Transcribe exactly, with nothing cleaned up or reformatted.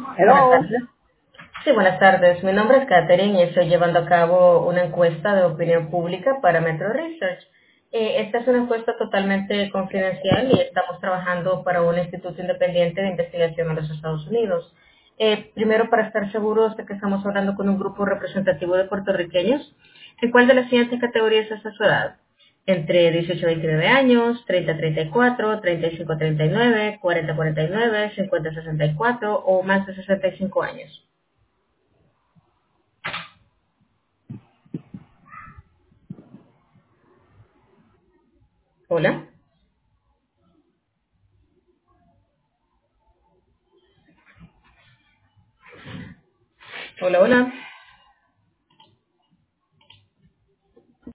Buenas Hello. tardes. Sí, buenas tardes. Mi nombre es Katherine y estoy llevando a cabo una encuesta de opinión pública para Metro Research. Eh, esta es una encuesta totalmente confidencial y estamos trabajando para un instituto independiente de investigación en los Estados Unidos. Eh, primero, para estar seguros de que estamos hablando con un grupo representativo de puertorriqueños, ¿en cuál de las siguientes categorías está su edad? Entre dieciocho a veintinueve años, treinta a treinta y cuatro, treinta y cinco a treinta y nueve, cuarenta a cuarenta y nueve, cincuenta a sesenta y cuatro o más de sesenta y cinco años. Hola, hola, hola.